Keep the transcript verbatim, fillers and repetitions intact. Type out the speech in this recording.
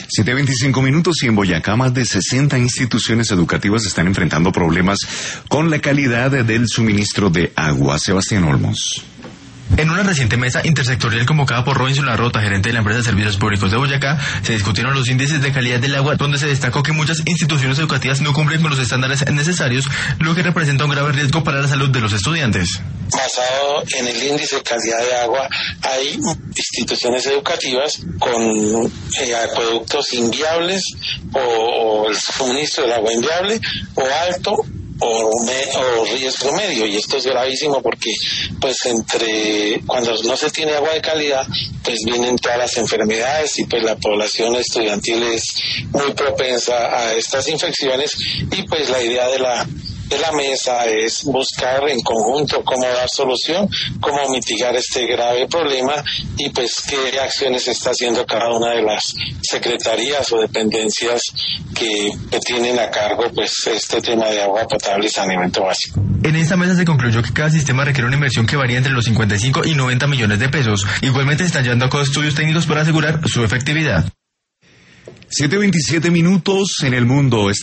siete veinticinco minutos y en Boyacá más de sesenta instituciones educativas están enfrentando problemas con la calidad del suministro de agua. Sebastián Olmos. En una reciente mesa intersectorial convocada por Robinson Larrota, gerente de la empresa de servicios públicos de Boyacá, se discutieron los índices de calidad del agua, donde se destacó que muchas instituciones educativas no cumplen con los estándares necesarios, lo que representa un grave riesgo para la salud de los estudiantes. Basado en el índice de calidad de agua, hay instituciones educativas con eh, acueductos inviables o, o el suministro del agua inviable o alto o, me, o riesgo medio, y esto es gravísimo porque pues entre cuando no se tiene agua de calidad pues vienen todas las enfermedades y pues la población estudiantil es muy propensa a estas infecciones, y pues la idea de la de la mesa es buscar en conjunto cómo dar solución, cómo mitigar este grave problema y pues qué acciones está haciendo cada una de las secretarías o dependencias que, que tienen a cargo pues este tema de agua potable y saneamiento básico. En esta mesa se concluyó que cada sistema requiere una inversión que varía entre los cincuenta y cinco y noventa millones de pesos. Igualmente se están llevando a cabo estudios técnicos para asegurar su efectividad. siete veintisiete minutos en el mundo.